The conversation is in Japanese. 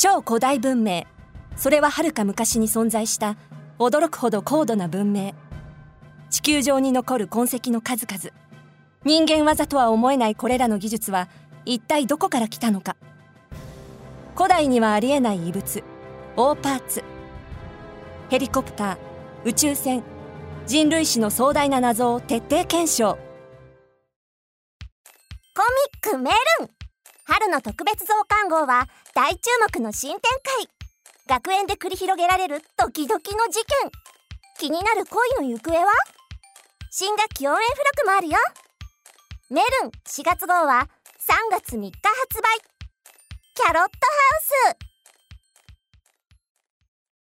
超古代文明、それははるか昔に存在した驚くほど高度な文明。地球上に残る痕跡の数々。人間技とは思えないこれらの技術は一体どこから来たのか。古代にはありえない遺物、大パーツ。ヘリコプター、宇宙船、人類史の壮大な謎を徹底検証。 コミックメルン、春の特別増刊号は大注目の新展開。学園で繰り広げられるドキドキの事件。気になる恋の行方は？新学期応援付録もあるよ。メルン4月号は3月3日発売。キャロットハウス。